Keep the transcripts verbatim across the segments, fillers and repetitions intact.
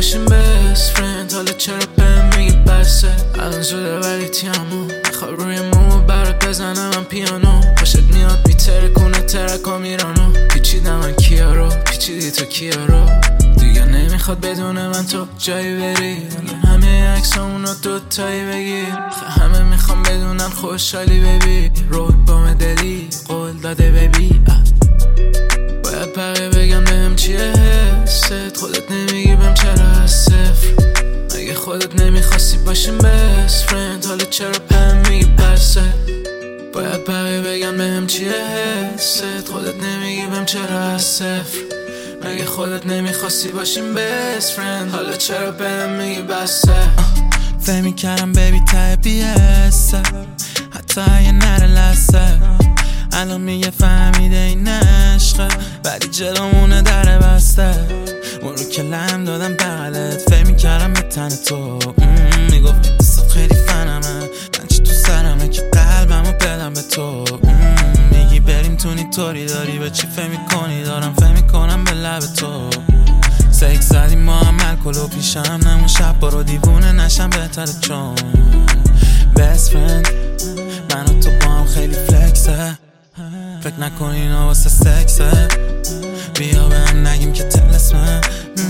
باشیم best friend. حالا چرا بهم میگی بسه؟ الان زوده ولی تیامو میخواد روی مو برات بزنم من پیانو. خوشت میاد میتره کنه ترکا میرانو. پیچیدم من کیا رو پیچیدی تو کیا رو. دیگه نمیخواد بدونه من تو جایی بری. همه عکسامونو دوتایی بگیر. همه میخوام بدونن خوشحالی ببی. روک بام دلی قول داده ببی. باید بقیه بگم بهم چیه حست. خودت نمیگی بهم چرا از صفر. مگه خودت نمیخواستی باشیم best friend. حالا چرا بهم میگی بسه؟ باید بقیه بگم بهم چیه حست. خودت نمیگی بهم چرا از صفر. مگه خودت نمیخواستی باشیم best friend. حالا چرا بهم میگی بسه؟ فهمی کردم بیبی ته بیسته حتی اگه نره لسه. الان میگه فهمیده این عشقه ولی جلومونه در بسته. اون رو که لم دادم بغلت فهمی کردم به تن تو. میگفت که دستت خیلی فنمه من چی تو سرمه که قلبم و بدم به تو. میگی بریم تونی طوری داری به چی فهمی کنی دارم فهمی کنم به لب تو. سیک زدیم ما هم الکل و پیشم نمون شب برو دیوونه نشم بهتره چون best friend. من و تو با هم خیلی فلکسه. فکر نکن اینا واسه سکسه. بیا به هم نگیم که تلسمه.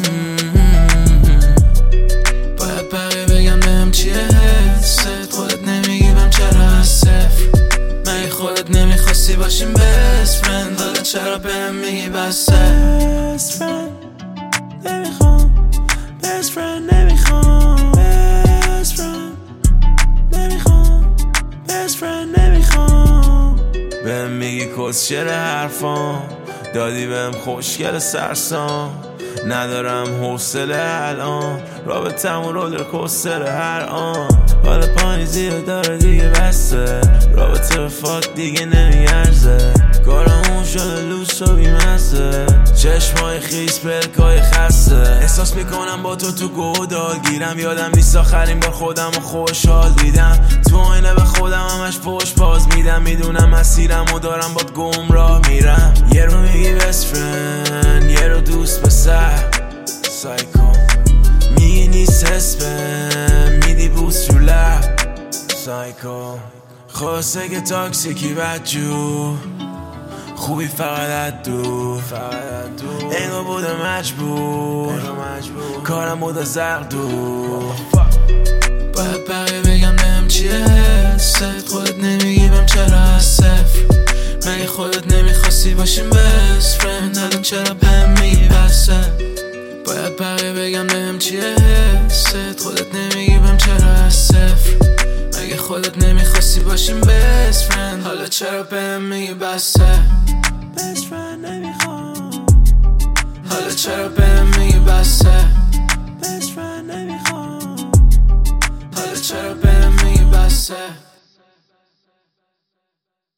باید بقیه بگم بهم چیه حست. خودت نمیگی بهم چرا از صفر. مگه خودت نمیخواستی باشیم best friend. حالا چرا بهم میگی بسه؟ best friend نمیخوام best friend نمیخوام best friend نمیخوام best friend نمیخوام. بهم میگی کسچر حرفام دادی بهم خوشگل سرسام. ندارم حوصله الان رابطمون رولر کوستر هر آن. حالا پاییزی رو داره دیگه بسته. رابطه به فاک دیگه نمیارزه. کارمون شده لوس و بیمزه. چشمای خیس پلکای خسته. احساس میکنم با تو تو گودال گیرم. یادم نیست آخرین بار خودم رو خوشحال دیدم. تو آینه به خودم همش پشت باز میدم. میدونم مسیرم و دارم باد گمراه میرم. یه رو میگی best friend یه رو دوست به سر سایکو. میگی نیست اسمم میدی بوس رو لب سایکو. خواسته که تاکسیکی بدجو خوبی فقط دور انگا بوده مجبور کارم بوده زرق دور. باید بقیه بگم بهم چیه حست. خودت نمیگی بهم چرا از صفر. مگه خودت نمیخواستی باشیم best friend. الان چرا بهم میگی بسه؟ باید بقیه بگم بهم چیه حست. خودت نمیگی بهم چرا از صفر. مگه خودت نمیخواستی باشیم best friend. حالا چرا بهم میگی بسه؟ best friend نمیخوام. حالا چرا بهم میگی بسه؟ best friend نمیخوام. حالا چرا بهم میگی بسه؟